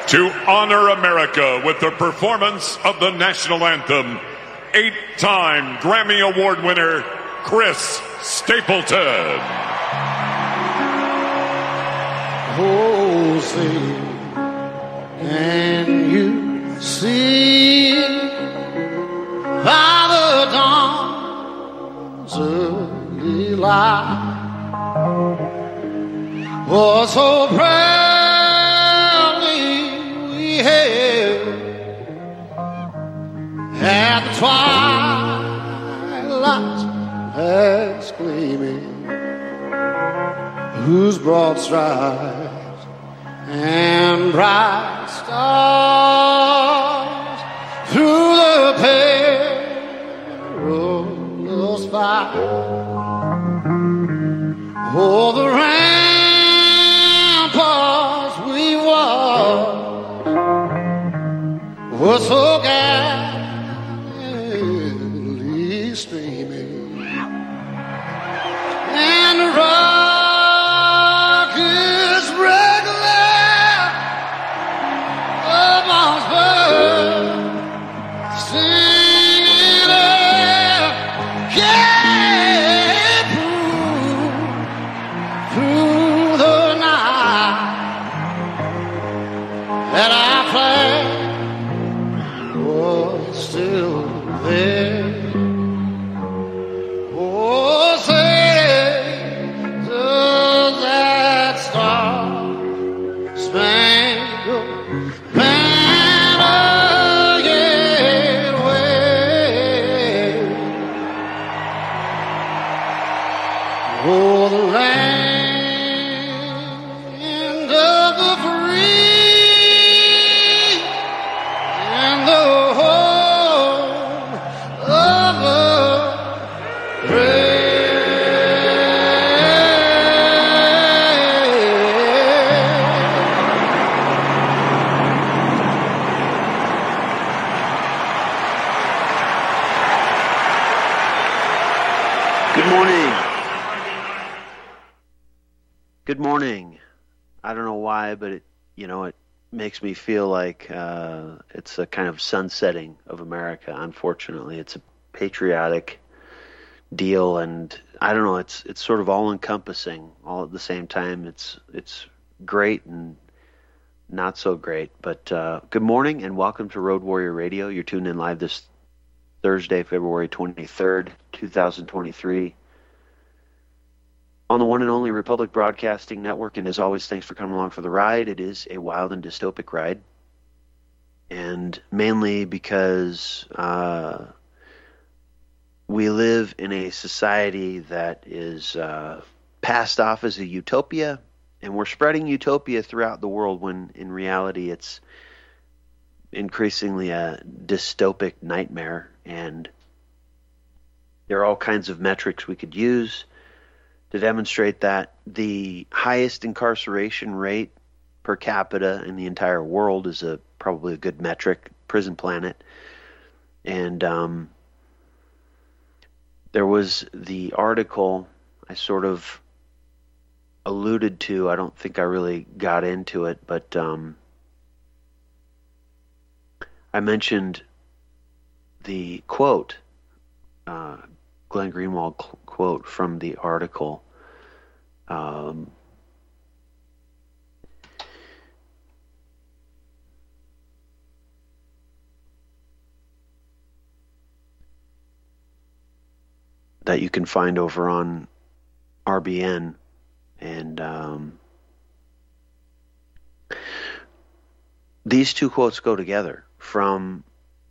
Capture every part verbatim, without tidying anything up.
To honor America with the performance of the national anthem, eight-time Grammy Award winner, Chris Stapleton. Oh, say, can you see by the dawn's early light was so proudly we hailed at the twilight's last gleaming, whose broad stripes and bright stars through the perilous fight, oh, the ramparts we walked were so gallantly streaming, and the rockets regular amongst birds singing up, yeah, through the night that our flag was still there. Oh, say, does that star-spangled banner yet wave? Oh, the land of the free and the home of the brave. Good morning. Good morning. I don't know why, but it, you know, it makes me feel like uh, it's a kind of sunsetting of America. Unfortunately, it's a patriotic deal, and I don't know. It's it's sort of all encompassing, all at the same time. It's it's great and not so great. But uh, good morning and welcome to Road Warrior Radio. You're tuned in live this Thursday, February twenty-third, two thousand twenty-three. On the one and only Republic Broadcasting Network, and as always, thanks for coming along for the ride. It is a wild and dystopic ride, and mainly because uh, we live in a society that is uh, passed off as a utopia, and we're spreading utopia throughout the world when in reality it's increasingly a dystopic nightmare, and there are all kinds of metrics we could use to demonstrate that. The highest incarceration rate per capita in the entire world is a probably a good metric, Prison Planet. And um, there was the article I sort of alluded to. I don't think I really got into it, but um, I mentioned the quote, uh, Glenn Greenwald qu- quote from the article. Um, that you can find over on R B N, and um, these two quotes go together from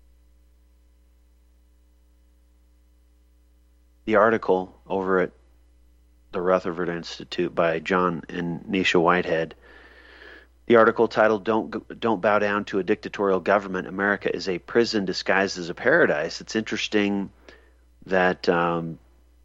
the article over at the Rutherford Institute by John and Nisha Whitehead. The article titled "Don't Don't Bow Down to a Dictatorial Government. America is a Prison Disguised as a Paradise." It's interesting that um,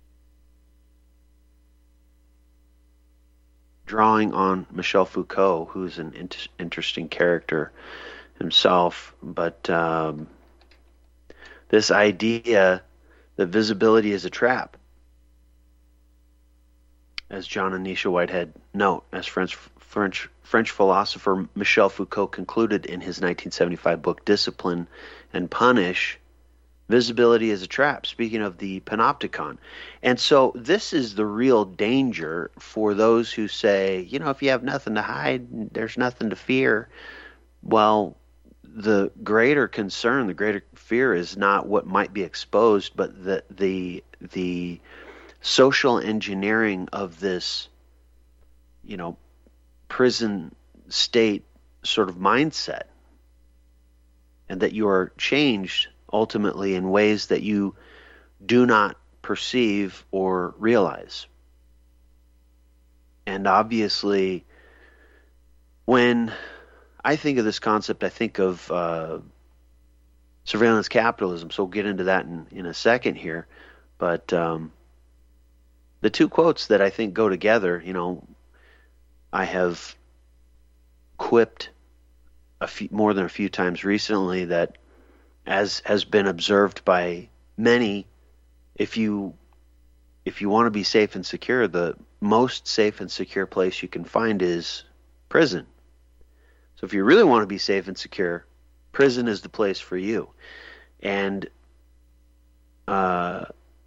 drawing on Michel Foucault, who's an in- interesting character himself, but um, this idea that visibility is a trap. as John and Nisha Whitehead note, as French French French philosopher Michel Foucault concluded in his nineteen seventy-five book Discipline and Punish, visibility is a trap, speaking of the panopticon. And so this is the real danger for those who say, you know, if you have nothing to hide, there's nothing to fear. Well, the greater concern, the greater fear is not what might be exposed, but the the the social engineering of this, you know, prison state sort of mindset, and that you are changed ultimately in ways that you do not perceive or realize. And obviously, when I think of this concept, I think of uh, surveillance capitalism. So we'll get into that in, in a second here. But um, the two quotes that I think go together, you know, I have quipped a few, more than a few times recently that, as has been observed by many, if you if you want to be safe and secure, the most safe and secure place you can find is prison. So if you really want to be safe and secure, prison is the place for you. And uh,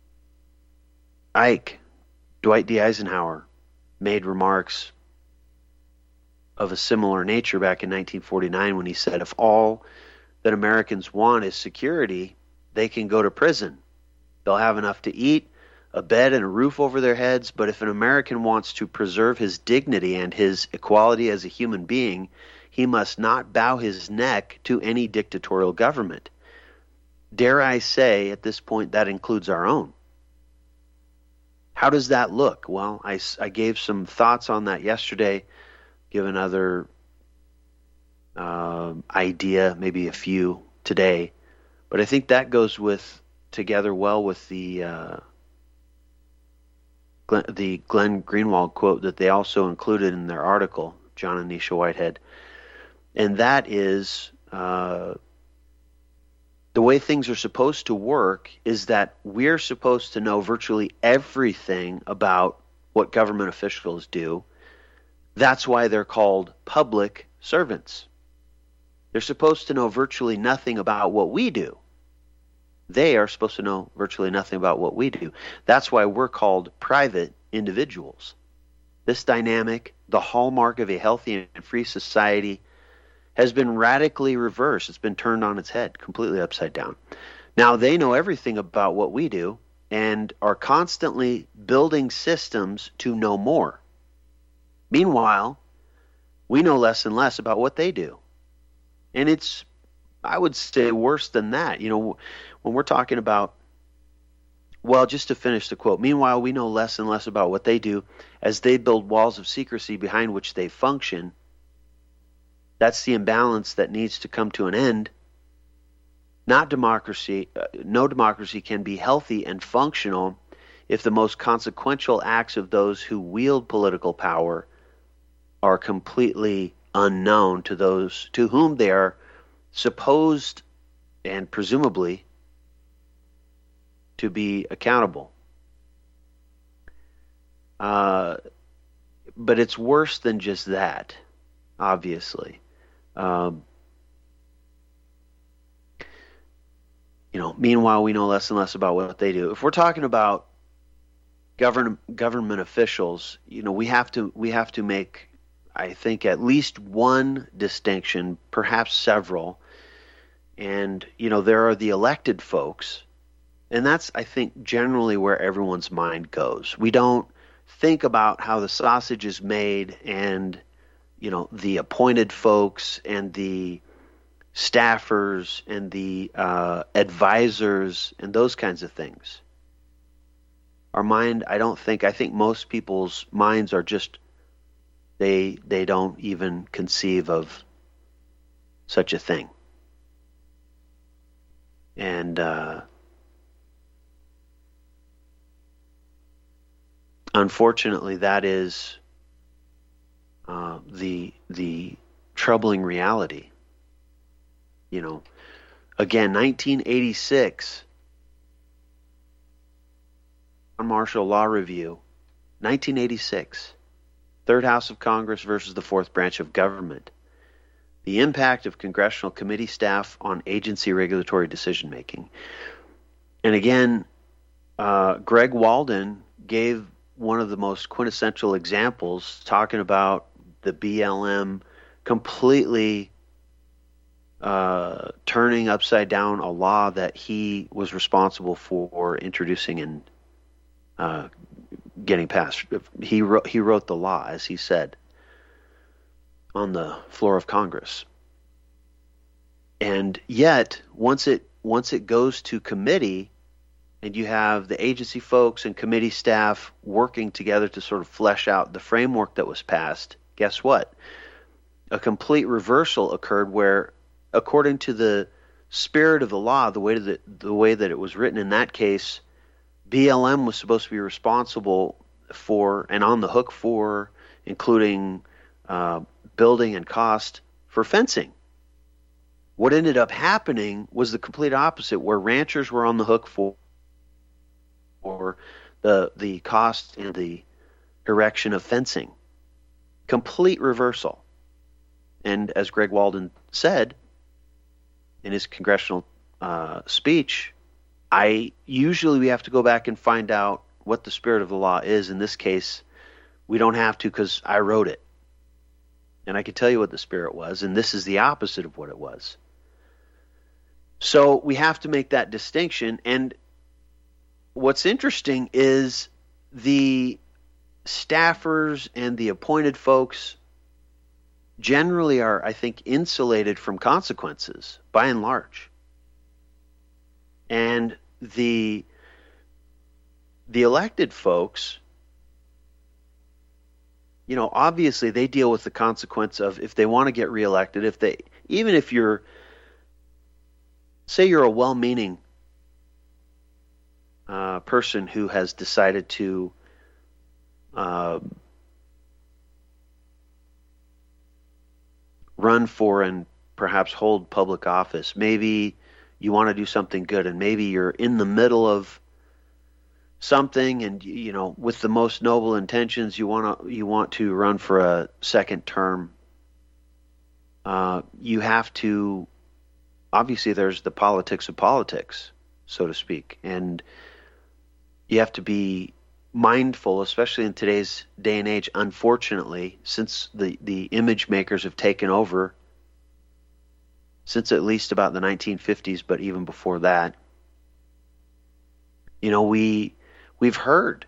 Ike, Dwight D. Eisenhower, made remarks of a similar nature back in nineteen forty-nine when he said, if all that Americans want is security, they can go to prison. They'll have enough to eat, a bed and a roof over their heads, but if an American wants to preserve his dignity and his equality as a human being, he must not bow his neck to any dictatorial government. Dare I say, at this point, that includes our own. How does that look? Well, I, I gave some thoughts on that yesterday, give another uh, idea, maybe a few today, but I think that goes with together well with the uh, Glenn, the Glenn Greenwald quote that they also included in their article, John and Nisha Whitehead. And that is uh, the way things are supposed to work is that we're supposed to know virtually everything about what government officials do. That's why they're called public servants. They're supposed to know virtually nothing about what we do. They are supposed to know virtually nothing about what we do. That's why we're called private individuals. This dynamic, the hallmark of a healthy and free society, has been radically reversed. It's been turned on its head, completely upside down. Now they know everything about what we do and are constantly building systems to know more. Meanwhile, we know less and less about what they do. And it's, I would say, worse than that. You know, when we're talking about, well, just to finish the quote, meanwhile, we know less and less about what they do as they build walls of secrecy behind which they function. That's the imbalance that needs to come to an end. Not democracy, uh, no democracy can be healthy and functional if the most consequential acts of those who wield political power are completely unknown to those to whom they are supposed and presumably to be accountable. Uh, but it's worse than just that, obviously. Um, you know, meanwhile, we know less and less about what they do. If we're talking about govern, government officials, you know, we have to we have to make, I think, at least one distinction, perhaps several. And, you know, there are the elected folks, and that's, I think, generally where everyone's mind goes. We don't think about how the sausage is made and, you know, the appointed folks and the staffers and the uh, advisors and those kinds of things. Our mind, I don't think, I think most people's minds are just, they they don't even conceive of such a thing. And uh, unfortunately, that is uh, the the troubling reality. You know, again, nineteen eighty-six, Martial Law Review, nineteen eighty-six. Third House of Congress versus the Fourth Branch of Government. The impact of congressional committee staff on agency regulatory decision-making. And again, uh, Greg Walden gave one of the most quintessential examples, talking about the B L M completely uh, turning upside down a law that he was responsible for introducing and uh, getting passed. He wrote, he wrote the law, as he said, on the floor of Congress. And yet, once it once it goes to committee, and you have the agency folks and committee staff working together to sort of flesh out the framework that was passed, guess what? A complete reversal occurred where, according to the spirit of the law, the way that the way that it was written in that case, B L M was supposed to be responsible for and on the hook for, including uh, building and cost for fencing. What ended up happening was the complete opposite, where ranchers were on the hook for, for the the cost and the erection of fencing. Complete reversal. And as Greg Walden said in his congressional uh, speech, I usually we have to go back and find out what the spirit of the law is. In this case, we don't have to, because I wrote it. And I can tell you what the spirit was, and this is the opposite of what it was. So we have to make that distinction. And what's interesting is the staffers and the appointed folks generally are, I think, insulated from consequences, by and large. And the the elected folks, you know, obviously they deal with the consequence of, if they want to get reelected, if they, even if you're, say you're a well-meaning uh, person who has decided to uh, run for and perhaps hold public office. Maybe you want to do something good, and maybe you're in the middle of something, and you know, with the most noble intentions, you want to you want to run for a second term. Uh, you have to, obviously, there's the politics of politics, so to speak, and you have to be mindful, especially in today's day and age. Unfortunately, since the the image makers have taken over, since at least about the nineteen fifties, but even before that, you know, we we've heard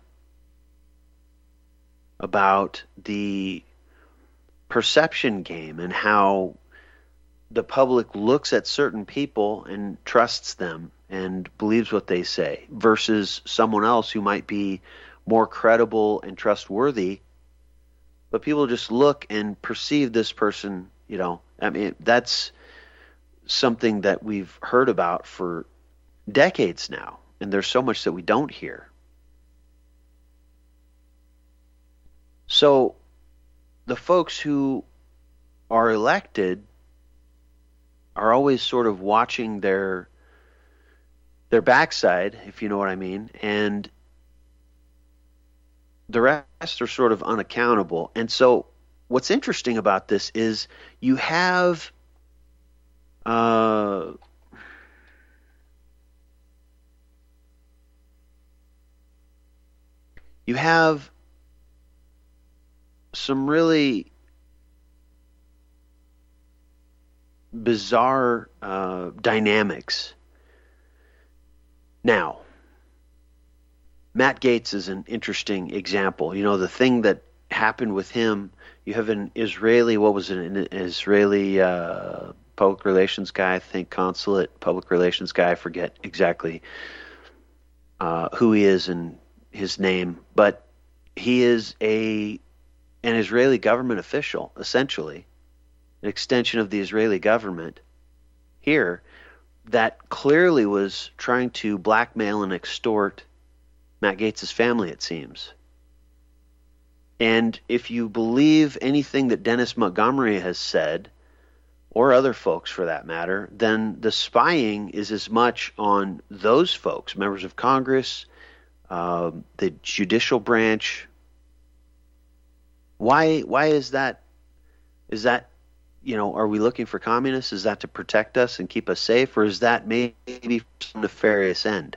about the perception game and how the public looks at certain people and trusts them and believes what they say, versus someone else who might be more credible and trustworthy, but people just look and perceive this person, you know, I mean, that's something that we've heard about for decades now, and there's so much that we don't hear. So the folks who are elected are always sort of watching their their backside, if you know what I mean, and the rest are sort of unaccountable. And so what's interesting about this is you have uh, you have some really bizarre uh, dynamics. Now, Matt Gaetz is an interesting example. You know, the thing that happened with him, you have an Israeli, what was it, an Israeli uh, public relations guy, I think, consulate, public relations guy, I forget exactly uh, who he is and his name, but he is a an Israeli government official, essentially, an extension of the Israeli government here, that clearly was trying to blackmail and extort Matt Gaetz' family, it seems. And if you believe anything that Dennis Montgomery has said, or other folks for that matter, then the spying is as much on those folks, members of Congress, uh, the judicial branch, Why why is that? Is that, you know, are we looking for communists? Is that to protect us and keep us safe? Or is that maybe some nefarious end?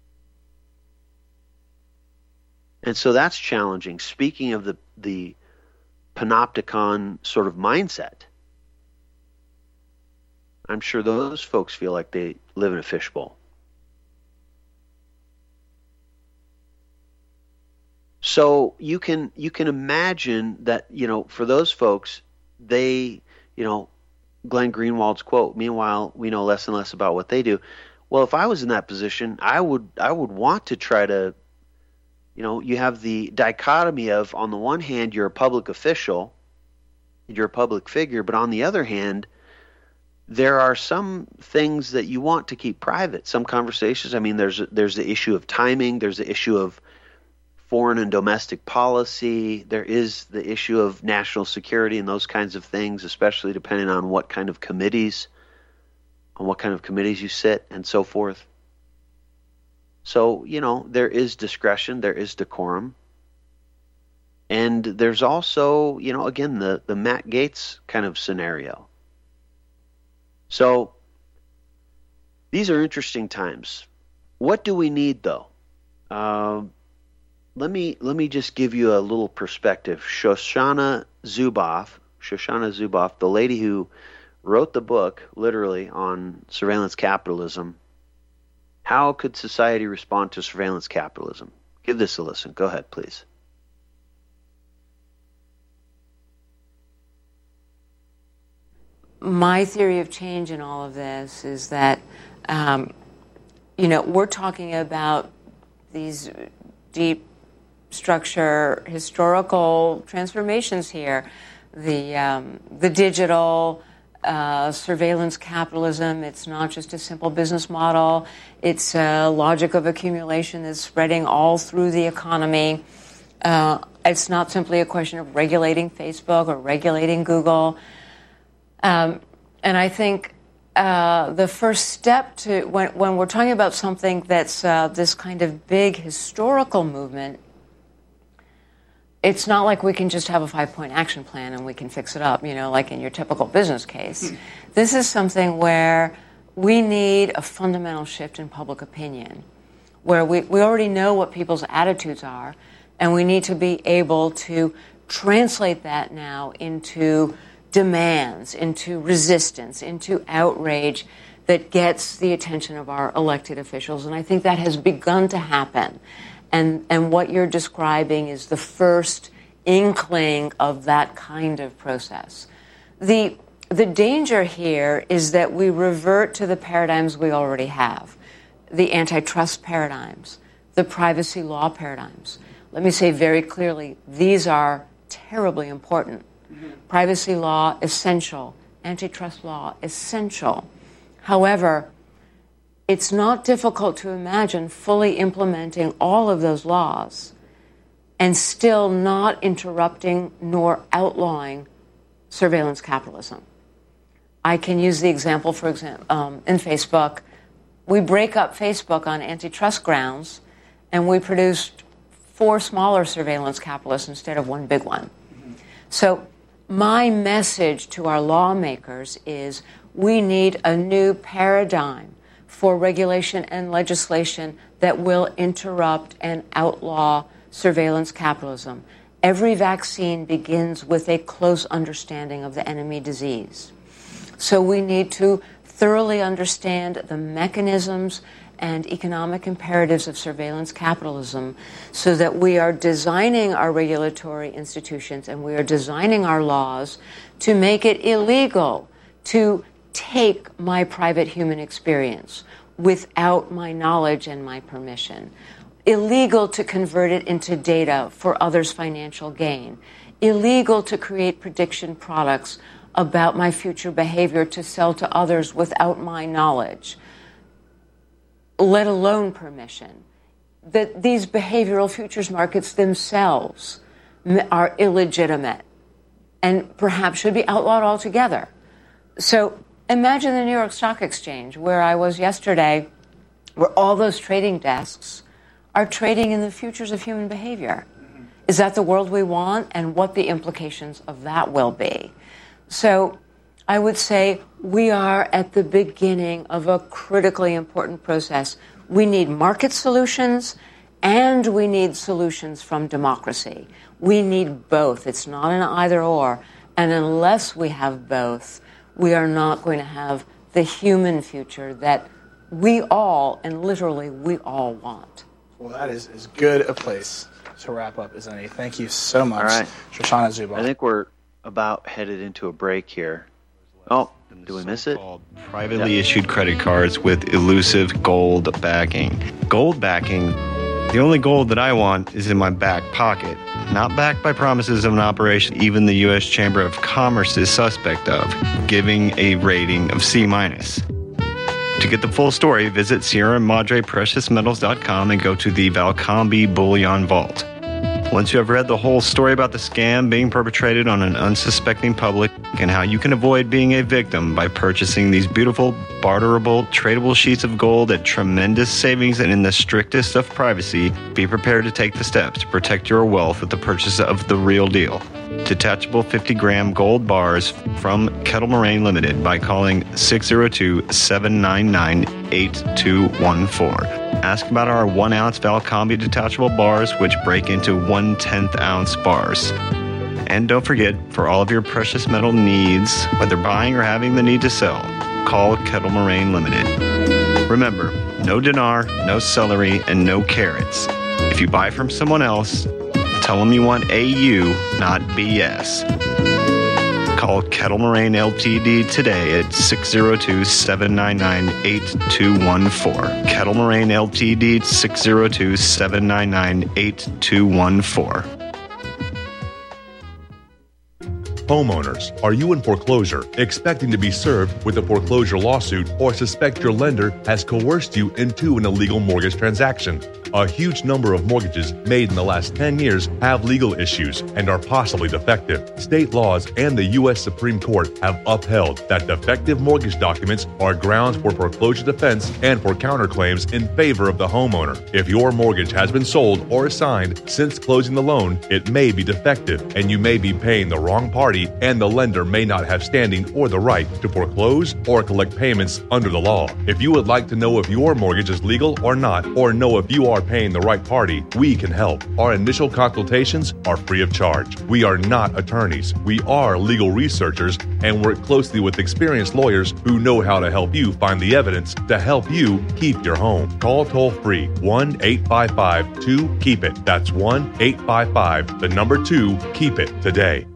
And so that's challenging. Speaking of the, the panopticon sort of mindset, I'm sure those folks feel like they live in a fishbowl. So you can you can imagine that, you know, for those folks, they, you know, Glenn Greenwald's quote, meanwhile, we know less and less about what they do. Well, if I was in that position, I would I would want to try to, you know, you have the dichotomy of, on the one hand, you're a public official, you're a public figure, but on the other hand, there are some things that you want to keep private, some conversations. I mean, there's there's the issue of timing, there's the issue of foreign and domestic policy, there is the issue of national security and those kinds of things, especially depending on what kind of committees, on what kind of committees you sit and so forth. So, you know, there is discretion, there is decorum. And there's also, you know, again, the, the Matt Gaetz kind of scenario. So these are interesting times. What do we need, though? Uh, let me let me just give you a little perspective. Shoshana Zuboff, Shoshana Zuboff, the lady who wrote the book, literally, on surveillance capitalism. How could society respond to surveillance capitalism? Give this a listen. Go ahead, please. My theory of change in all of this is that, um, you know, we're talking about these deep structure historical transformations here. The um, the digital uh, surveillance capitalism, it's not just a simple business model. It's a logic of accumulation that's spreading all through the economy. Uh, it's not simply a question of regulating Facebook or regulating Google. Um, and I think uh, the first step to when, when we're talking about something that's uh, this kind of big historical movement, it's not like we can just have a five-point action plan and we can fix it up, you know, like in your typical business case. Mm. This is something where we need a fundamental shift in public opinion, where we, we already know what people's attitudes are, and we need to be able to translate that now into demands, into resistance, into outrage that gets the attention of our elected officials. And I think that has begun to happen. And and what you're describing is the first inkling of that kind of process. The the danger here is that we revert to the paradigms we already have, the antitrust paradigms, the privacy law paradigms. Let me say very clearly, these are terribly important. Mm-hmm. Privacy law, essential. Antitrust law, essential. However, it's not difficult to imagine fully implementing all of those laws and still not interrupting nor outlawing surveillance capitalism. I can use the example, for example, um, in Facebook. We break up Facebook on antitrust grounds, and we produced four smaller surveillance capitalists instead of one big one. Mm-hmm. So my message to our lawmakers is we need a new paradigm for regulation and legislation that will interrupt and outlaw surveillance capitalism. Every vaccine begins with a close understanding of the enemy disease. So we need to thoroughly understand the mechanisms and economic imperatives of surveillance capitalism so that we are designing our regulatory institutions and we are designing our laws to make it illegal to take my private human experience without my knowledge and my permission. Illegal to convert it into data for others' financial gain. Illegal to create prediction products about my future behavior to sell to others without my knowledge, let alone permission. That these behavioral futures markets themselves are illegitimate and perhaps should be outlawed altogether. So imagine the New York Stock Exchange, where I was yesterday, where all those trading desks are trading in the futures of human behavior. Is that the world we want, and what the implications of that will be? So I would say we are at the beginning of a critically important process. We need market solutions, and we need solutions from democracy. We need both. It's not an either or. And unless we have both, we are not going to have the human future that we all, and literally we all want. Well, that is as good a place to wrap up as any. Thank you so much, All right. Shoshana Zuboff. I think we're about headed into a break here. Oh, do we miss it? Privately yeah. issued credit cards with elusive gold backing. Gold backing, the only gold that I want is in my back pocket, not backed by promises of an operation even the U S Chamber of Commerce is suspect of, giving a rating of C minus. To get the full story, visit Sierra Madre Precious Metals dot com and go to the Valcambi Bullion Vault. Once you have read the whole story about the scam being perpetrated on an unsuspecting public and how you can avoid being a victim by purchasing these beautiful, barterable, tradable sheets of gold at tremendous savings and in the strictest of privacy, be prepared to take the steps to protect your wealth with the purchase of the real deal. Detachable fifty gram gold bars from Kettle Moraine Limited by calling six oh two, seven nine nine, eight two one four. Ask about our one ounce Valcambi detachable bars, which break into one tenth ounce bars. And don't forget, for all of your precious metal needs, whether buying or having the need to sell, call Kettle Moraine Limited. Remember, no dinar, no celery, and no carrots. If you buy from someone else, tell them you want A U, not B S. Call Kettle Moraine Ltd today at six oh two, seven nine nine, eight two one four. Kettle Moraine Ltd, six oh two, seven nine nine, eight two one four. Homeowners, are you in foreclosure, expecting to be served with a foreclosure lawsuit, or suspect your lender has coerced you into an illegal mortgage transaction? A huge number of mortgages made in the last ten years have legal issues and are possibly defective. State laws and the U S Supreme Court have upheld that defective mortgage documents are grounds for foreclosure defense and for counterclaims in favor of the homeowner. If your mortgage has been sold or assigned since closing the loan, it may be defective and you may be paying the wrong party, and the lender may not have standing or the right to foreclose or collect payments under the law. If you would like to know if your mortgage is legal or not, or know if you are paying the right party, we can help. Our initial consultations are free of charge. We are not attorneys. We are legal researchers and work closely with experienced lawyers who know how to help you find the evidence to help you keep your home. Call toll free one eight five five two keep it. That's one eight five five, the number two, keep it today.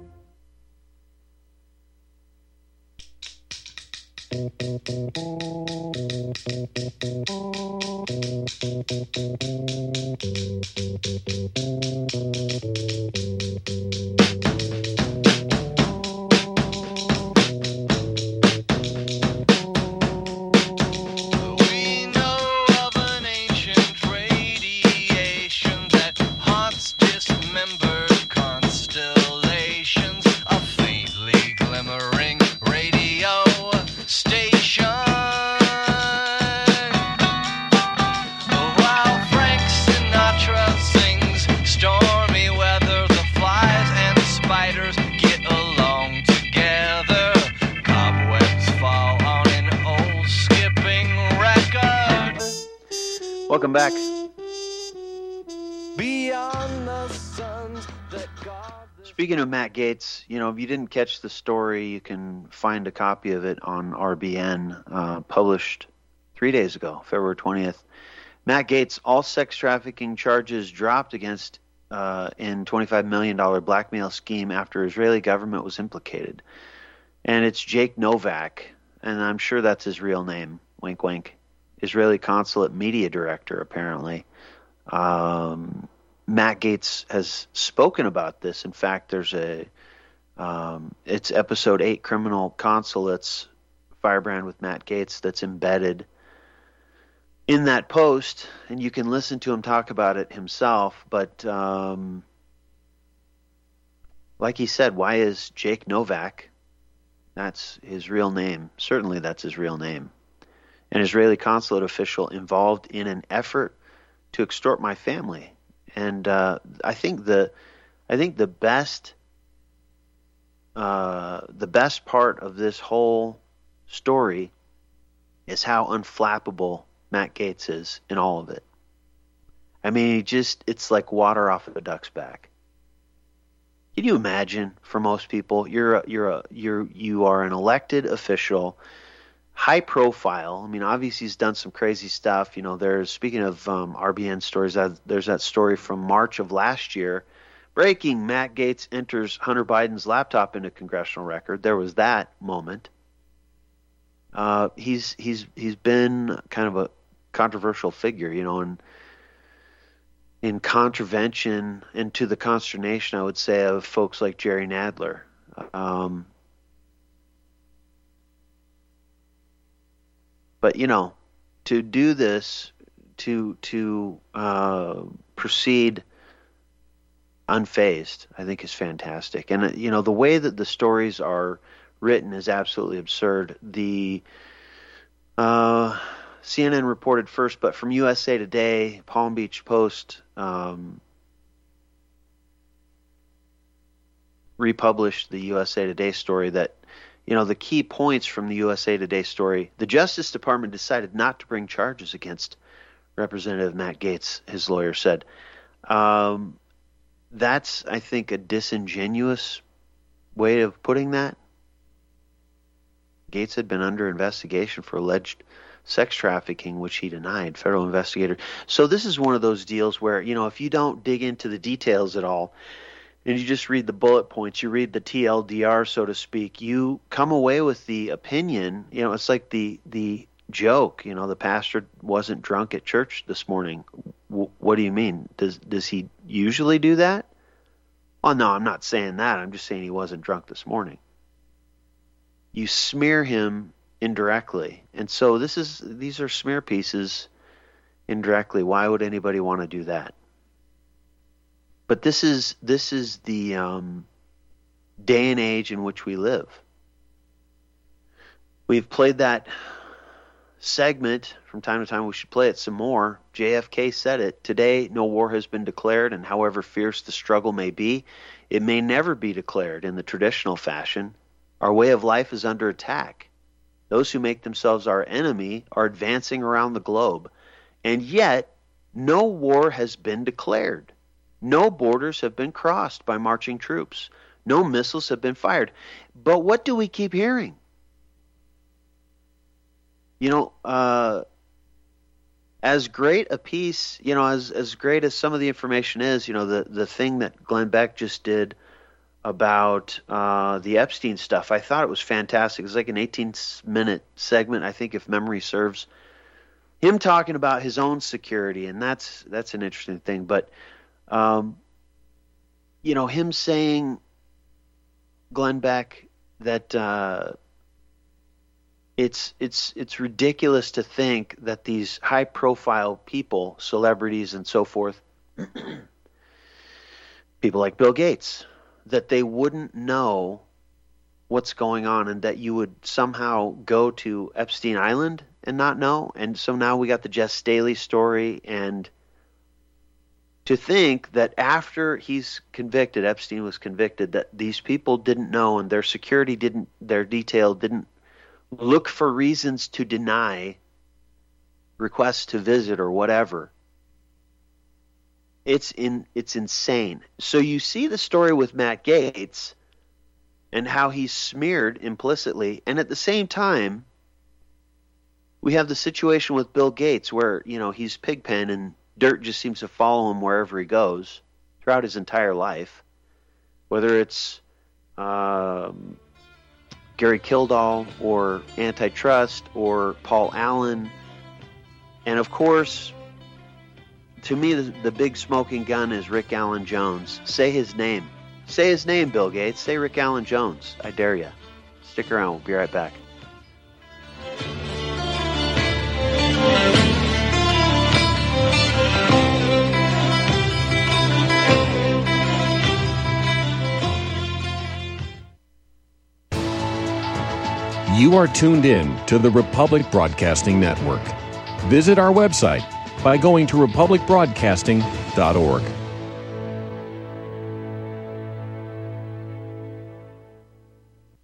Welcome back. Speaking of Matt Gaetz, you know, if you didn't catch the story, you can find a copy of it on R B N, uh, published three days ago, February twentieth. Matt Gaetz, all sex trafficking charges dropped against uh, in twenty-five million dollars blackmail scheme after Israeli government was implicated. And it's Jake Novak, and I'm sure that's his real name, wink wink. Israeli consulate media director, apparently. Um, Matt Gaetz has spoken about this. In fact, there's a, um, it's episode eight, Criminal Consulates, Firebrand with Matt Gaetz, that's embedded in that post, and you can listen to him talk about it himself. But um, like he said, why is Jake Novak? That's his real name. Certainly that's his real name. An Israeli consulate official involved in an effort to extort my family. And uh, I think the I think the best, uh, the best part of this whole story is how unflappable Matt Gaetz is in all of it. I mean, he just, it's like water off of a duck's back. Can you imagine, for most people, you're a, you're a, you're you are an elected official, high profile. I mean, obviously he's done some crazy stuff. You know, there's, speaking of um, R B N stories, uh, there's that story from March of last year. Breaking, Matt Gaetz enters Hunter Biden's laptop into congressional record. There was that moment. Uh, he's he's he's been kind of a controversial figure, you know, and in contravention and to the consternation, I would say, of folks like Jerry Nadler. Um, but you know, to do this, to to uh, proceed unfazed, I think is fantastic. And, you know, the way that the stories are written is absolutely absurd. The uh, C N N reported first, but from U S A Today, Palm Beach Post um, republished the U S A Today story that, you know, the key points from the U S A Today story: the Justice Department decided not to bring charges against Representative Matt Gaetz, his lawyer said. Um, That's, I think, a disingenuous way of putting that. Gaetz had been under investigation for alleged sex trafficking, which he denied, federal investigator. So this is one of those deals where, you know, if you don't dig into the details at all, and you just read the bullet points, you read the T L D R, so to speak, you come away with the opinion, you know, it's like the the joke, you know, the pastor wasn't drunk at church this morning. W- what do you mean? Does does he usually do that? Oh, no, I'm not saying that. I'm just saying he wasn't drunk this morning. You smear him indirectly. And so this is these are smear pieces indirectly. Why would anybody want to do that? But this is this is the um, day and age in which we live. We've played that segment from time to time. We should play it some more. J F K said it. Today, no war has been declared, and however fierce the struggle may be, it may never be declared in the traditional fashion. Our way of life is under attack. Those who make themselves our enemy are advancing around the globe, and yet no war has been declared. No borders have been crossed by marching troops. No missiles have been fired. But what do we keep hearing? You know, uh, as great a piece, you know, as as great as some of the information is, you know, the, the thing that Glenn Beck just did about uh, the Epstein stuff, I thought it was fantastic. It was like an eighteen-minute segment, I think, if memory serves. Him talking about his own security, and that's that's an interesting thing. But, um, you know, him saying, Glenn Beck, that uh, it's it's it's ridiculous to think that these high-profile people, celebrities and so forth, people like Bill Gates, that they wouldn't know what's going on, and that you would somehow go to Epstein Island and not know. And so now we got the Jess Staley story, and to think that after he's convicted, Epstein was convicted, that these people didn't know, and their security didn't, their detail didn't look for reasons to deny requests to visit or whatever. It's in it's insane. So you see the story with Matt Gaetz and how he's smeared implicitly, and at the same time we have the situation with Bill Gates where, you know, he's Pigpen and dirt just seems to follow him wherever he goes throughout his entire life, whether it's um, Gary Kildall or antitrust or Paul Allen. And of course, to me, the, the big smoking gun is Rick Allen Jones. Say his name. Say his name, Bill Gates. Say Rick Allen Jones. I dare you. Stick around. We'll be right back. You are tuned in to the Republic Broadcasting Network. Visit our website by going to republic broadcasting dot org.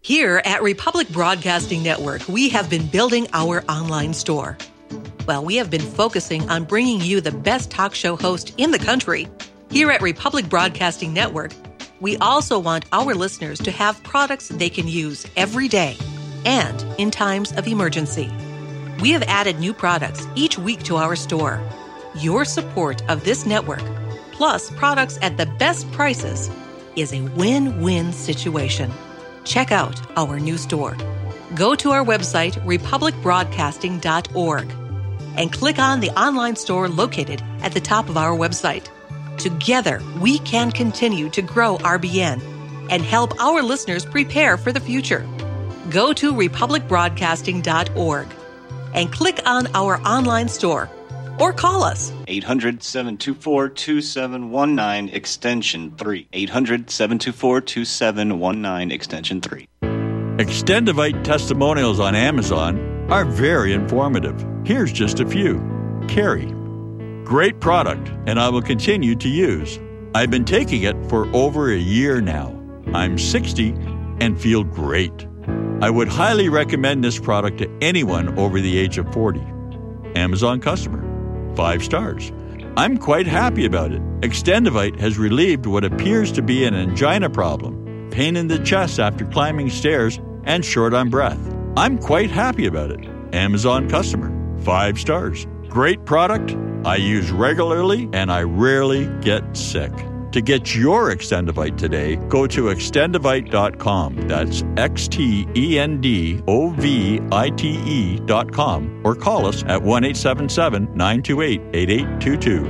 Here at Republic Broadcasting Network, we have been building our online store. Well, we have been focusing on bringing you the best talk show host in the country. Here at Republic Broadcasting Network, we also want our listeners to have products they can use every day and in times of emergency. We have added new products each week to our store. Your support of this network, plus products at the best prices, is a win-win situation. Check out our new store. Go to our website, republic broadcasting dot org, and click on the online store located at the top of our website. Together, we can continue to grow R B N and help our listeners prepare for the future. Go to republic broadcasting dot org and click on our online store or call us. eight hundred, seven two four, two seven one nine, extension three. eight hundred, seven two four, two seven one nine, extension three. Extendivite testimonials on Amazon are very informative. Here's just a few. Carrie. Great product, and I will continue to use. I've been taking it for over a year now. I'm sixty and feel great. I would highly recommend this product to anyone over the age of forty. Amazon customer. Five stars. I'm quite happy about it. Extendivite has relieved what appears to be an angina problem, pain in the chest after climbing stairs, and short on breath. I'm quite happy about it. Amazon customer. Five stars. Great product. I use regularly, and I rarely get sick. To get your Extendivite today, go to extendivite dot com. That's X T E N D O V I T E dot com. Or call us at one eight seven seven, nine two eight, eight eight two two.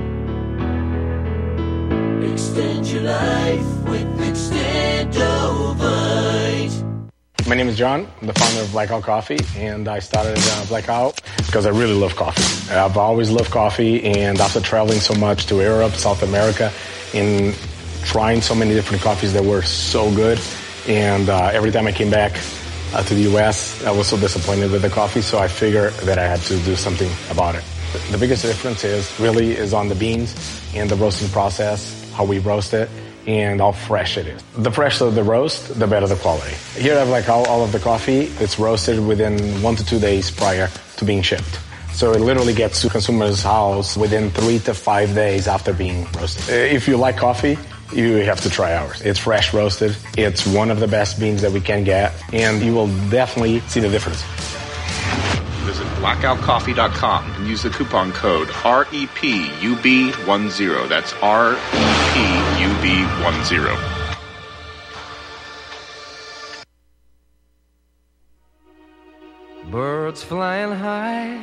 Extend your life with Extendovite. My name is John. I'm the founder of Blackout Coffee, and I started uh, Blackout because I really love coffee. I've always loved coffee, and after traveling so much to Europe, South America, and trying so many different coffees that were so good, and uh, every time I came back uh, to the U S, I was so disappointed with the coffee, so I figured that I had to do something about it. The biggest difference is really is on the beans and the roasting process, how we roast it, and how fresh it is. The fresher the roast, the better the quality. Here I have like all, all of the coffee. It's roasted within one to two days prior to being shipped. So it literally gets to consumers' house within three to five days after being roasted. If you like coffee, you have to try ours. It's fresh roasted. It's one of the best beans that we can get, and you will definitely see the difference. Visit blackout coffee dot com and use the coupon code R E P U B ten. That's R E P U B ten. Birds flying high,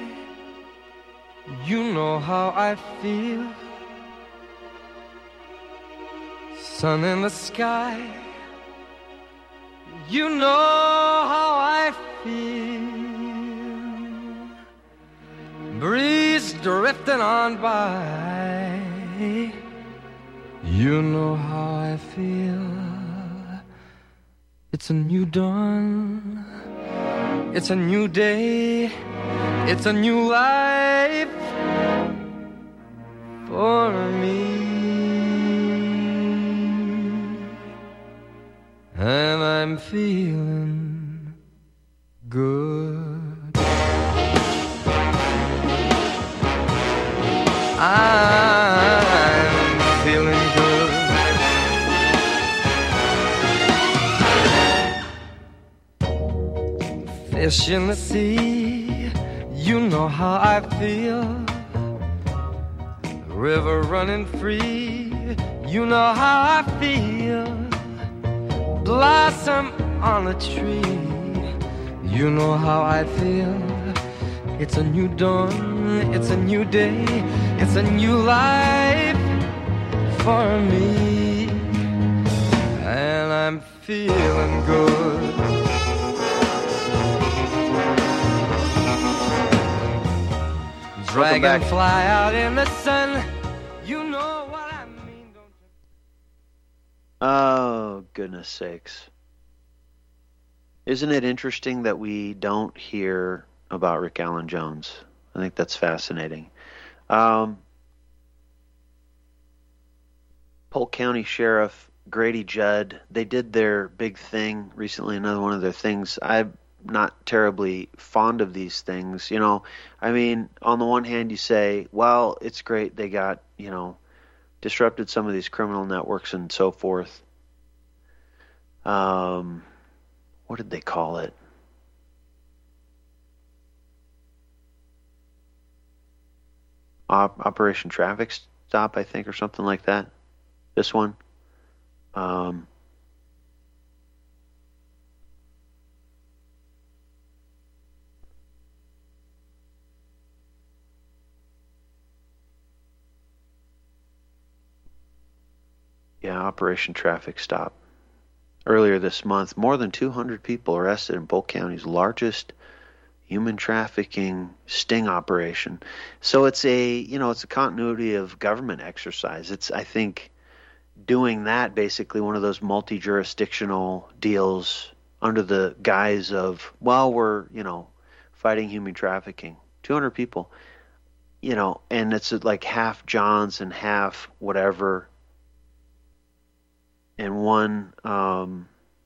you know how I feel. Sun in the sky, you know how I feel. Breeze drifting on by, you know how I feel. It's a new dawn, it's a new day, it's a new life for me. And I'm feeling good. I'm feeling good. Fish in the sea, you know how I feel. River running free, you know how I feel. Blossom on a tree, you know how I feel. It's a new dawn, it's a new day, it's a new life for me. And I'm feeling good. Dragonfly out in the sun, you know what I mean, don't you? Oh, goodness sakes. Isn't it interesting that we don't hear about Rick Allen Jones? I think that's fascinating. Um, Polk County Sheriff Grady Judd, they did their big thing recently, another one of their things. I'm not terribly fond of these things. You know, I mean, on the one hand, you say, well, it's great they got, you know, disrupted some of these criminal networks and so forth. Um, what did they call it? Op- Operation Traffic Stop, I think, or something like that. This one. Um, yeah, Operation Traffic Stop. Earlier this month, more than two hundred people arrested in Polk County's largest human trafficking sting operation. So it's a, you know, it's a continuity of government exercise. It's, I think, doing that basically one of those multi-jurisdictional deals under the guise of, well, we're, you know, fighting human trafficking. two hundred people, you know, and it's like half Johns and half whatever. And one um,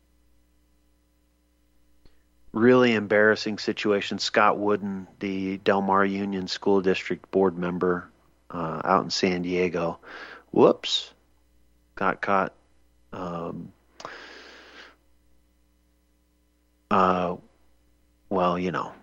really embarrassing situation, Scott Wooden, the Del Mar Union School District board member uh, out in San Diego, whoops, got caught um, uh, well, you know,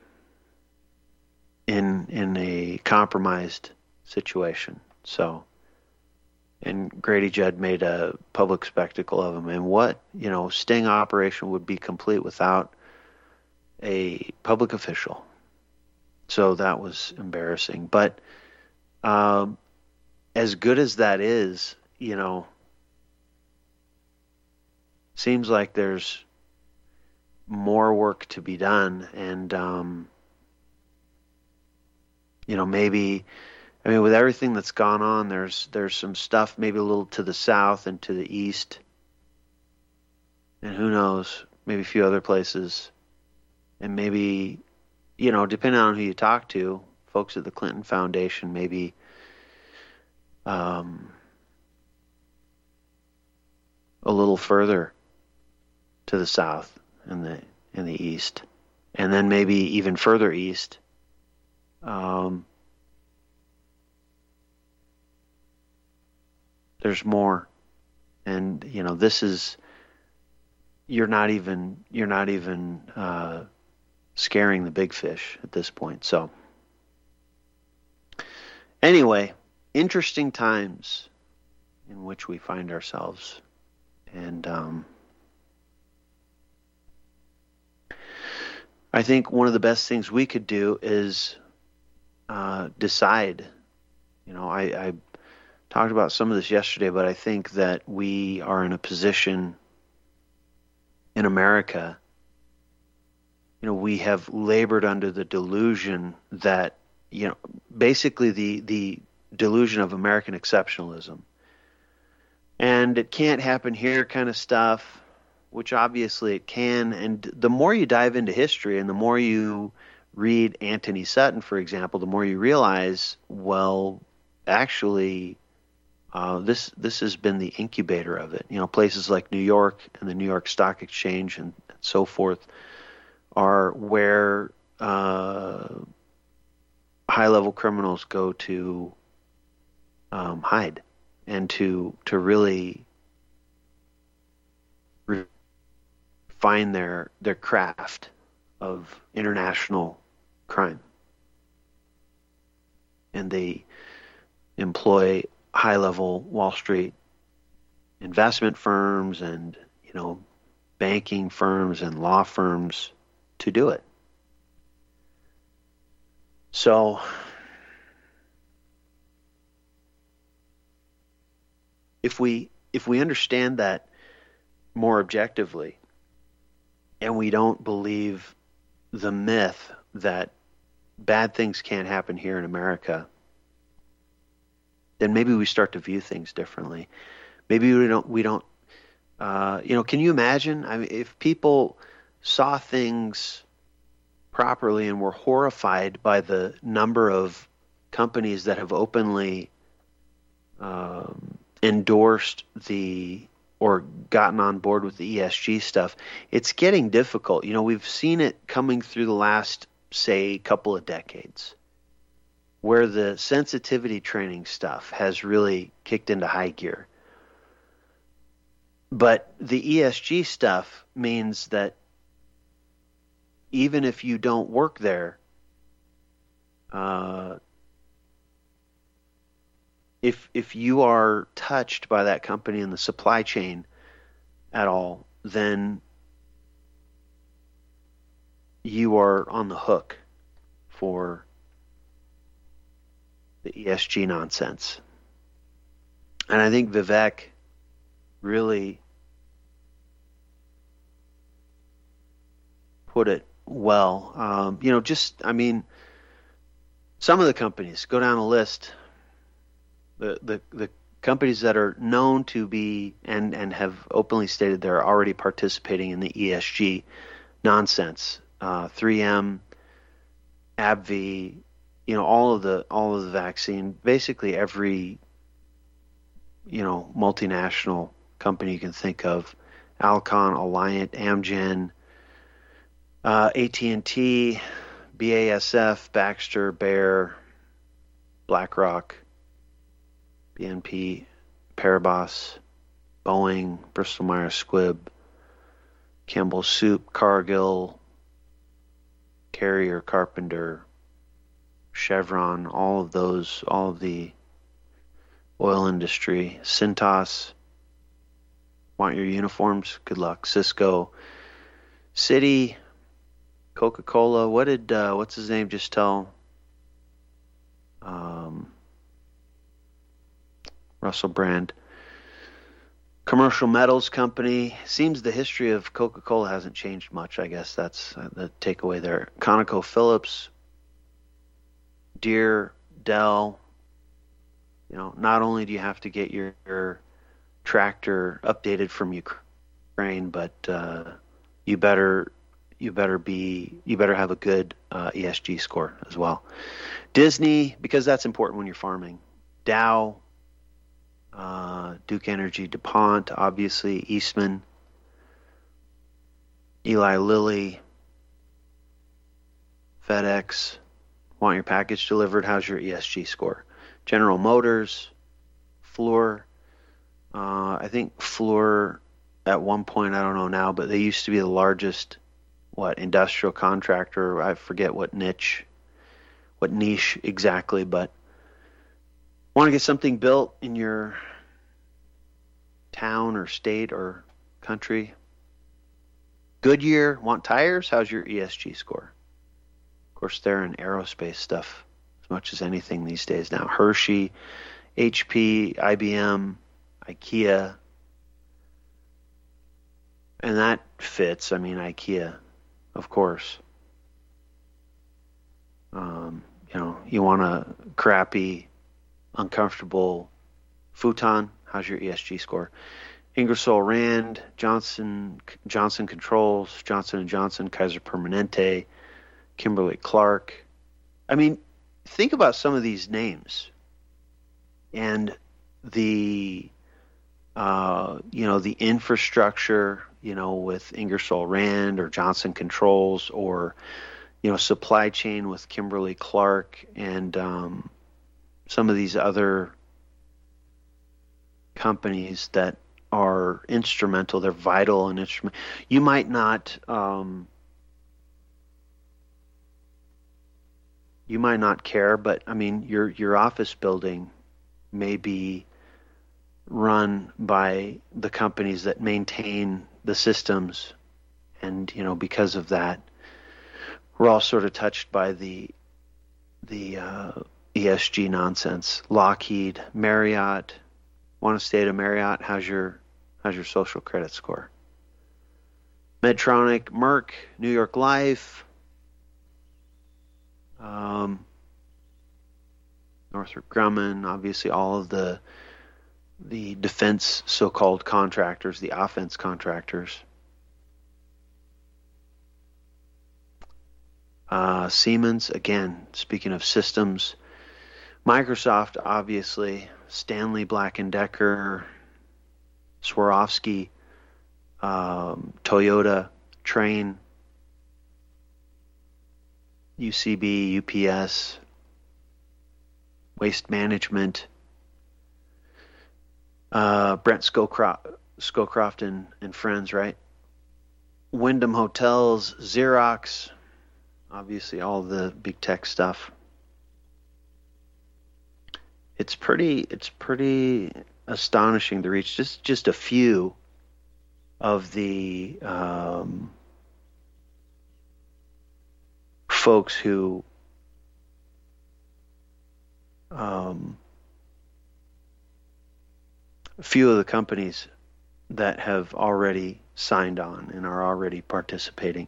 in in a compromised situation. So, and Grady Judd made a public spectacle of him. And what, you know, sting operation would be complete without a public official? So that was embarrassing. But um, as good as that is, you know, seems like there's more work to be done. And, um, you know, maybe, I mean, with everything that's gone on, there's there's some stuff maybe a little to the south and to the east. And who knows, maybe a few other places. And maybe, you know, depending on who you talk to, folks at the Clinton Foundation, maybe um, a little further to the south and the in the east, and then maybe even further east. Um, there's more, and you know, this is you're not even you're not even uh, scaring the big fish at this point. So anyway, interesting times in which we find ourselves, and um, I think one of the best things we could do is uh, decide. You know, I, I talked about some of this yesterday, but I think that we are in a position in America, you know, we have labored under the delusion that, you know, basically the, the delusion of American exceptionalism. And it can't happen here kind of stuff, which obviously it can. And the more you dive into history and the more you read Anthony Sutton, for example, the more you realize, well, actually, uh, this this has been the incubator of it. You know, places like New York and the New York Stock Exchange and so forth are where uh, high-level criminals go to um, hide and to to really refine their their craft of international crime. And they employ high-level Wall Street investment firms and, you know, banking firms and law firms to do it. So if we if we understand that more objectively, and we don't believe the myth that bad things can't happen here in America, then maybe we start to view things differently. Maybe we don't, we don't, uh, you know, can you imagine? I mean, if people saw things properly and were horrified by the number of companies that have openly um, endorsed the or gotten on board with the E S G stuff, it's getting difficult. You know, we've seen it coming through the last, say, couple of decades, where the sensitivity training stuff has really kicked into high gear. But the E S G stuff means that even if you don't work there, uh, if if you are touched by that company in the supply chain at all, then you are on the hook for the E S G nonsense. And I think Vivek really put it well. Um, you know, just, I mean, some of the companies, go down a list, the, the, the companies that are known to be and, and have openly stated they're already participating in the E S G nonsense, uh, three M, AbbVie, you know, all of the all of the vaccine, basically every, you know, multinational company you can think of, Alcon, Alliant, Amgen, uh, A T and T, B A S F, Baxter, Bayer, BlackRock, B N P Paribas, Boeing, Bristol Myers Squibb, Campbell Soup, Cargill, Carrier, Carpenter, Chevron, all of those, all of the oil industry, Cintas, want your uniforms? Good luck. Cisco, Citi, Coca-Cola. What did, uh, what's his name just tell um, Russell Brand? Commercial Metals Company. Seems the history of Coca-Cola hasn't changed much. I guess that's the takeaway there. ConocoPhillips, Deere, Dell. You know, not only do you have to get your, your tractor updated from Ukraine, but uh, you better you better be you better have a good uh, E S G score as well. Disney, because that's important when you're farming. Dow, uh, Duke Energy, DuPont, obviously Eastman, Eli Lilly, FedEx. Want your package delivered? How's your E S G score? General Motors, Fluor. Uh, I think Fluor at one point, I don't know now, but they used to be the largest, what, industrial contractor. I forget what niche, what niche exactly, but want to get something built in your town or state or country. Goodyear, want tires? How's your E S G score? Of course, they're in aerospace stuff as much as anything these days now. Hershey, H P, I B M, IKEA. And that fits. I mean, IKEA, of course. Um, you know, you want a crappy, uncomfortable futon? How's your E S G score? Ingersoll Rand, Johnson Johnson Controls, Johnson and Johnson, Kaiser Permanente, Kimberly-Clark. I mean, think about some of these names and the, uh, you know, the infrastructure, you know, with Ingersoll Rand or Johnson Controls, or, you know, supply chain with Kimberly-Clark and um, some of these other companies that are instrumental. They're vital and instrumental. You might not... Um, You might not care, but I mean, your your office building may be run by the companies that maintain the systems, and you know, because of that, we're all sort of touched by the the uh, E S G nonsense. Lockheed, Marriott, want to stay at a Marriott? How's your how's your social credit score? Medtronic, Merck, New York Life. Um, Northrop Grumman, obviously all of the the defense so-called contractors, the offense contractors. Uh, Siemens, again, speaking of systems. Microsoft, obviously. Stanley Black and Decker. Swarovski, um, Toyota, Train, U C B, U P S, Waste Management, uh, Brent Scowcroft, Scowcroft and, and Friends, right? Wyndham Hotels, Xerox, obviously all the big tech stuff. It's pretty, it's pretty astonishing to reach just, just a few of the um, folks who um, a few of the companies that have already signed on and are already participating.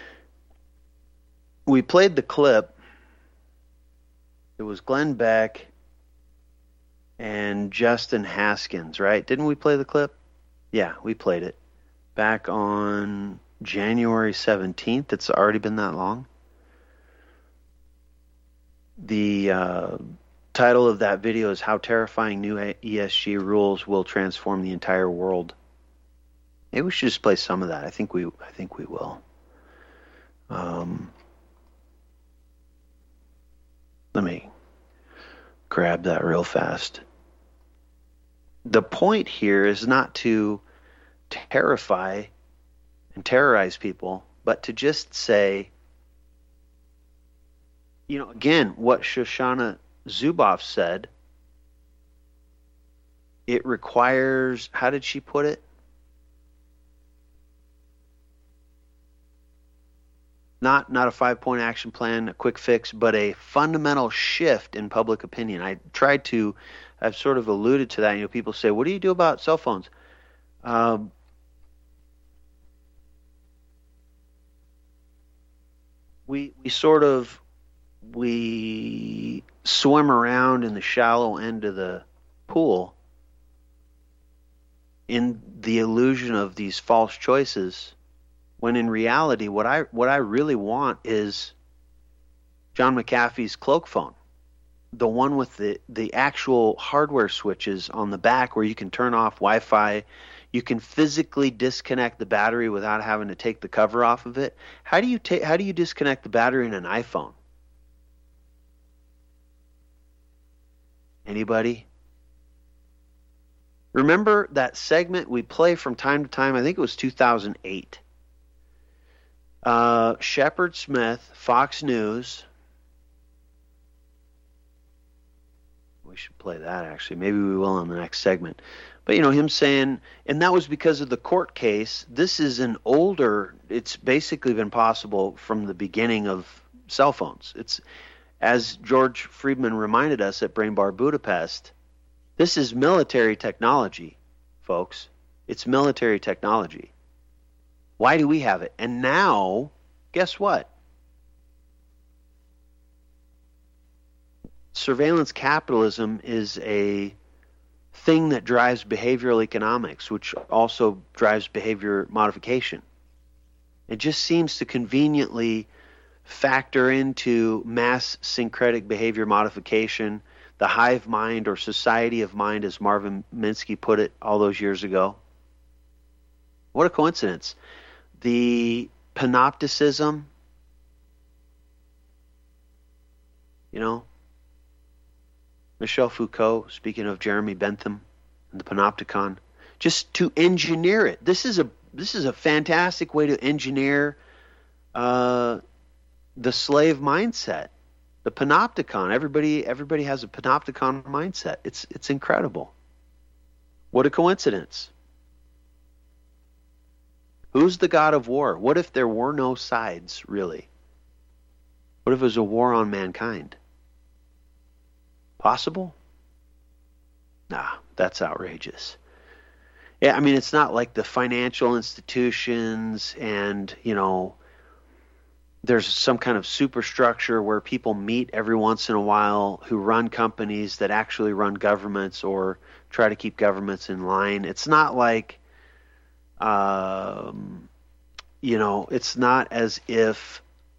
We played the clip. It was Glenn Beck and Justin Haskins, right? Didn't we play the clip? Yeah, we played it back on January seventeenth. It's already been that long. The uh, title of that video is How Terrifying New E S G Rules Will Transform the Entire World. Maybe we should just play some of that. I think we I think we will. Um, let me grab that real fast. The point here is not to terrify and terrorize people, but to just say, you know, again, what Shoshana Zuboff said, it requires, how did she put it? Not not a five-point action plan, a quick fix, but a fundamental shift in public opinion. I tried to, I've sort of alluded to that. You know, people say, what do you do about cell phones? Um, we we sort of, we swim around in the shallow end of the pool in the illusion of these false choices, when in reality, what I what I really want is John McAfee's cloak phone, the one with the, the actual hardware switches on the back where you can turn off Wi-Fi, you can physically disconnect the battery without having to take the cover off of it. How do you ta- how do you disconnect the battery in an iPhone? Anybody? Remember that segment we play from time to time? I think it was two thousand eight. Uh, Shepard Smith, Fox News. We should play that, actually. Maybe we will in the next segment. But, you know, him saying, and that was because of the court case. This is an older, it's basically been possible from the beginning of cell phones. It's, as George Friedman reminded us at Brain Bar Budapest, this is military technology, folks. It's military technology. Why do we have it? And now, guess what? Surveillance capitalism is a thing that drives behavioral economics, which also drives behavior modification. It just seems to conveniently factor into mass syncretic behavior modification, the hive mind or society of mind, as Marvin Minsky put it all those years ago. What a coincidence. The panopticism, you know, Michel Foucault, speaking of Jeremy Bentham and the panopticon, just to engineer it. This is a this is a fantastic way to engineer uh, the slave mindset, the panopticon. Everybody everybody has a panopticon mindset. It's it's incredible. What a coincidence. Who's the god of war? What if there were no sides, really? What if it was a war on mankind? Possible? Nah, that's outrageous. Yeah, I mean, it's not like the financial institutions and, you know, there's some kind of superstructure where people meet every once in a while who run companies that actually run governments or try to keep governments in line. It's not like, um, you know, it's not as if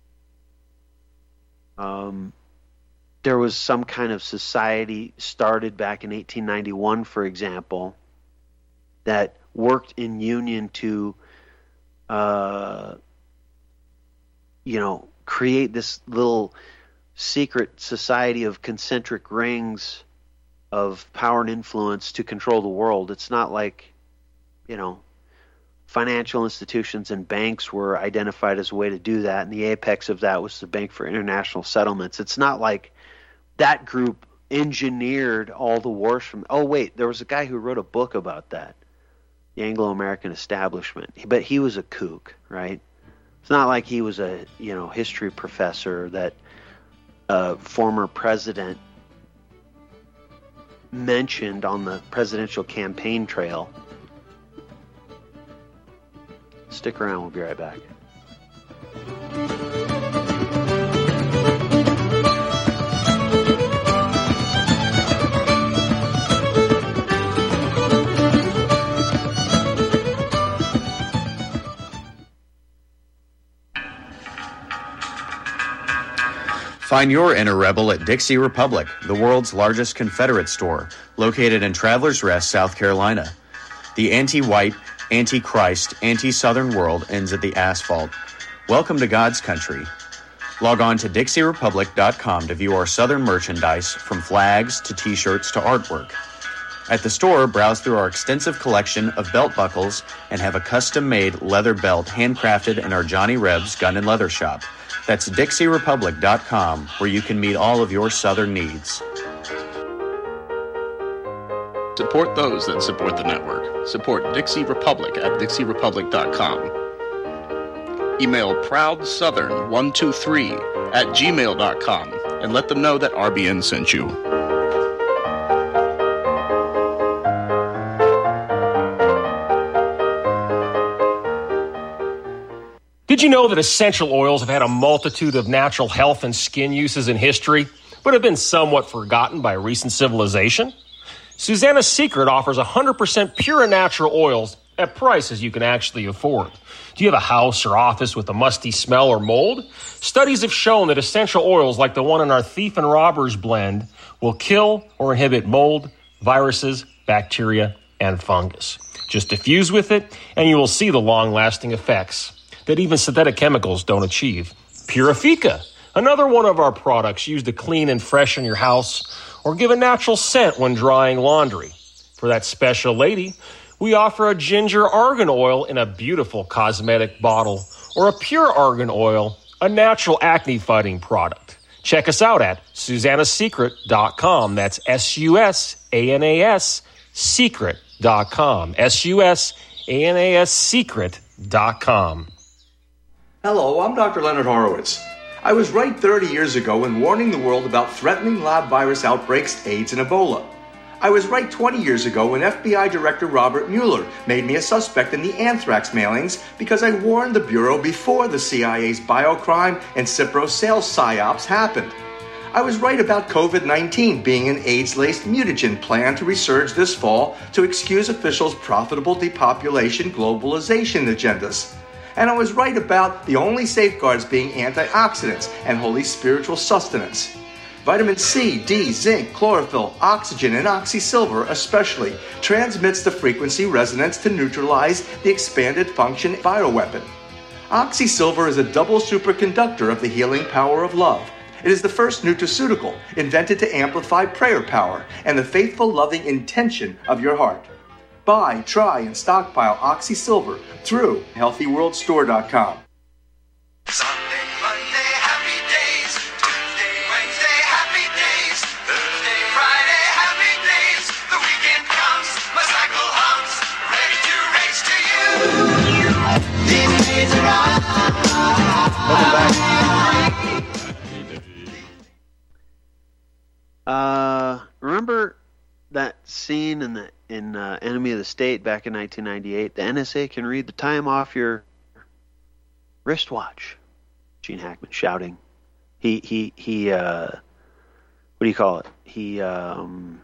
um, there was some kind of society started back in eighteen ninety-one, for example, that worked in union to, uh, you know, create this little secret society of concentric rings of power and influence to control the world. It's not like, you know, financial institutions and banks were identified as a way to do that, and the apex of that was the Bank for International Settlements. It's not like that group engineered all the wars from... Oh, wait, there was a guy who wrote a book about that, the Anglo-American establishment, but he was a kook, right? It's not like he was a, you know, history professor that a former president mentioned on the presidential campaign trail. Stick around, we'll be right back. Find your inner rebel at Dixie Republic, the world's largest Confederate store, located in Travelers Rest, South Carolina. The anti-white, anti-Christ, anti-Southern world ends at the asphalt. Welcome to God's country. Log on to Dixie Republic dot com to view our Southern merchandise, from flags to t-shirts to artwork. At the store, browse through our extensive collection of belt buckles and have a custom-made leather belt handcrafted in our Johnny Rebs Gun and Leather Shop. That's Dixie Republic dot com, where you can meet all of your Southern needs. Support those that support the network. Support Dixie Republic at Dixie Republic dot com. Email proud southern one two three at gmail dot com and let them know that R B N sent you. Did you know that essential oils have had a multitude of natural health and skin uses in history, but have been somewhat forgotten by recent civilization? Susanna's Secret offers one hundred percent pure and natural oils at prices you can actually afford. Do you have a house or office with a musty smell or mold? Studies have shown that essential oils like the one in our Thief and Robbers blend will kill or inhibit mold, viruses, bacteria, and fungus. Just diffuse with it, and you will see the long-lasting effects that even synthetic chemicals don't achieve. Purifica, another one of our products used to clean and freshen your house or give a natural scent when drying laundry. For that special lady, we offer a ginger argan oil in a beautiful cosmetic bottle, or a pure argan oil, a natural acne-fighting product. Check us out at Susanna Secret dot com. That's S U S A N A S Secret dot com. S U S A N A S Secret dot com. Hello, I'm Doctor Leonard Horowitz. I was right thirty years ago in warning the world about threatening lab virus outbreaks, AIDS, and Ebola. I was right twenty years ago when F B I Director Robert Mueller made me a suspect in the anthrax mailings because I warned the Bureau before the C I A's biocrime and Cipro sales psyops happened. I was right about COVID nineteen being an AIDS-laced mutagen plan to resurge this fall to excuse officials' profitable depopulation globalization agendas. And I was right about the only safeguards being antioxidants and holy spiritual sustenance. Vitamin C, D, zinc, chlorophyll, oxygen, and oxysilver especially transmits the frequency resonance to neutralize the expanded function bioweapon. Oxysilver is a double superconductor of the healing power of love. It is the first nutraceutical invented to amplify prayer power and the faithful, loving intention of your heart. Buy, try, and stockpile Oxysilver through healthy world store dot com. Sunday, Monday, happy days. Tuesday, Wednesday, happy days. Thursday, Friday, happy days. The weekend comes, my cycle hums, ready to race to you. These days are Uh, remember that scene in the in uh, Enemy of the State back in nineteen ninety-eight? The N S A can read the time off your wristwatch. Gene Hackman shouting. He he he. Uh, what do you call it? He um,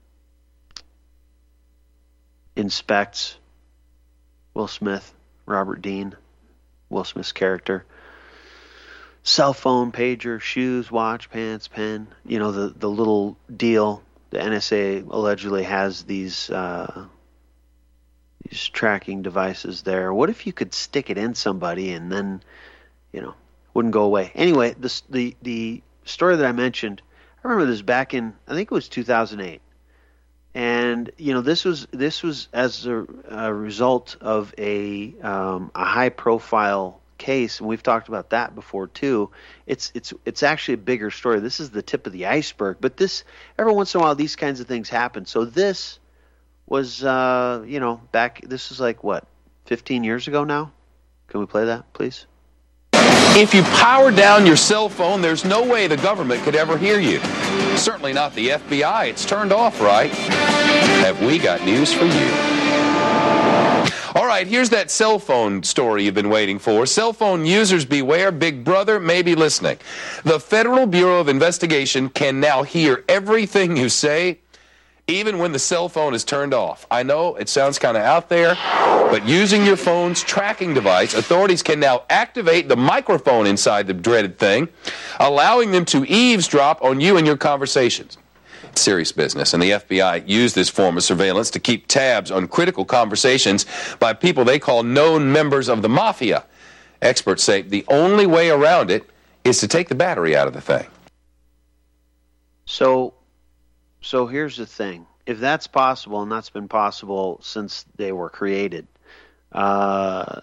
inspects Will Smith, Robert Dean, Will Smith's character. Cell phone, pager, shoes, watch, pants, pen. You know, the the little deal. The N S A allegedly has these uh, these tracking devices there. What if you could stick it in somebody and then, you know, wouldn't go away? Anyway, this, the the story that I mentioned, I remember this back in, I think it was two thousand eight. And, you know, this was this was as a, a result of a um, a high-profile case, and we've talked about that before too. It's it's it's actually a bigger story. This is the tip of the iceberg, but this every once in a while these kinds of things happen. So this was, uh, you know, back. This is like what, fifteen years ago now. Can we play that, please? If you power down your cell phone, there's no way the government could ever hear you. Certainly not the F B I. It's turned off, right? Have we got news for you? All right, here's that cell phone story you've been waiting for. Cell phone users beware, Big Brother may be listening. The Federal Bureau of Investigation can now hear everything you say, even when the cell phone is turned off. I know it sounds kind of out there, but using your phone's tracking device, authorities can now activate the microphone inside the dreaded thing, allowing them to eavesdrop on you and your conversations. It's serious business, and the F B I used this form of surveillance to keep tabs on critical conversations by people they call known members of the mafia. Experts say the only way around it is to take the battery out of the thing. So... So here's the thing. If that's possible, and that's been possible since they were created, uh,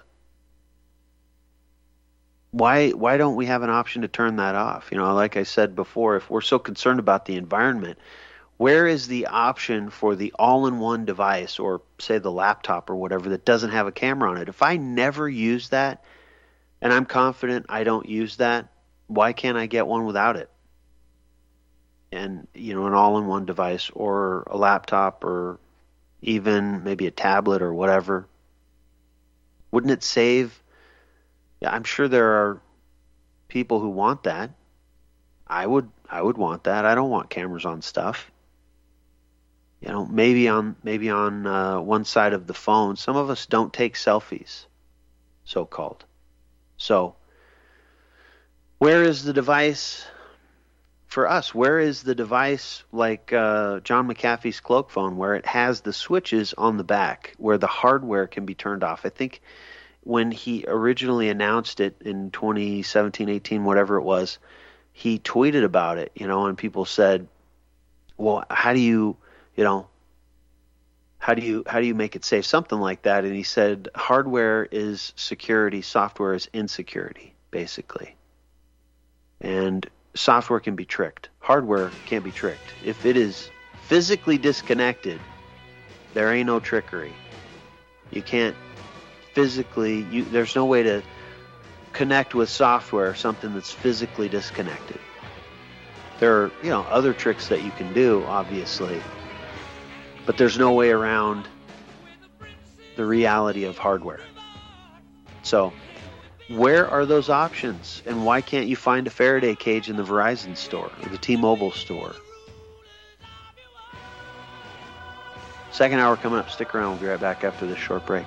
why why don't we have an option to turn that off? You know, like I said before, if we're so concerned about the environment, where is the option for the all-in-one device, or say the laptop or whatever, that doesn't have a camera on it? If I never use that, and I'm confident I don't use that, why can't I get one without it? And, you know, an all-in-one device, or a laptop, or even maybe a tablet or whatever. Wouldn't it save? Yeah, I'm sure there are people who want that. I would I would want that. I don't want cameras on stuff. You know, maybe on maybe on uh, one side of the phone. Some of us don't take selfies, so-called. So, where is the device? For us, where is the device like uh, John McAfee's cloak phone, where it has the switches on the back, where the hardware can be turned off? I think when he originally announced it in twenty seventeen, eighteen, whatever it was, he tweeted about it, you know, and people said, well, how do you, you know, how do you, how do you make it safe? Something like that. And he said, hardware is security, software is insecurity, basically. And software can be tricked. Hardware can't be tricked. If it is physically disconnected, there ain't no trickery. You can't physically, you, there's no way to connect with software, something that's physically disconnected. There are, you know, other tricks that you can do, obviously, but there's no way around the reality of hardware. So, where are those options, and why can't you find a Faraday cage in the Verizon store or the T-Mobile store? Second hour coming up. Stick around. We'll be right back after this short break.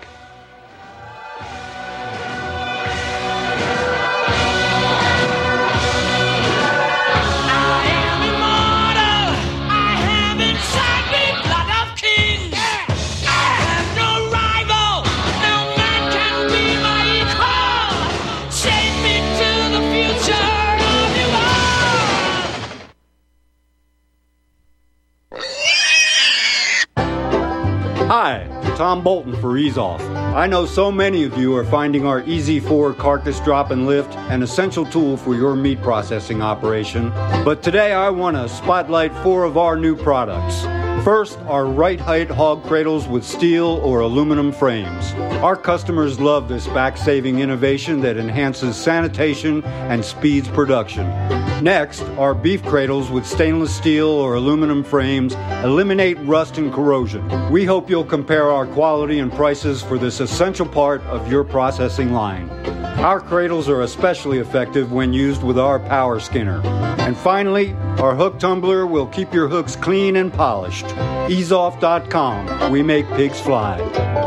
Hi, Tom Bolton for Ease Off. I know so many of you are finding our E Z four carcass drop and lift an essential tool for your meat processing operation. But today I want to spotlight four of our new products. First, our right height hog cradles with steel or aluminum frames. Our customers love this back-saving innovation that enhances sanitation and speeds production. Next, our beef cradles with stainless steel or aluminum frames eliminate rust and corrosion. We hope you'll compare our quality and prices for this essential part of your processing line. Our cradles are especially effective when used with our power skinner. And finally, our hook tumbler will keep your hooks clean and polished. ease off dot com. We make pigs fly.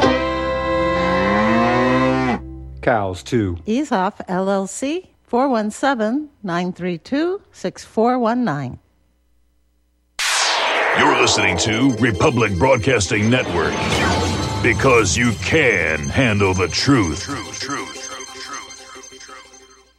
Cows, too. Ease Off, L L C, four one seven, nine three two, six four one nine. You're listening to Republic Broadcasting Network. Because you can handle the truth.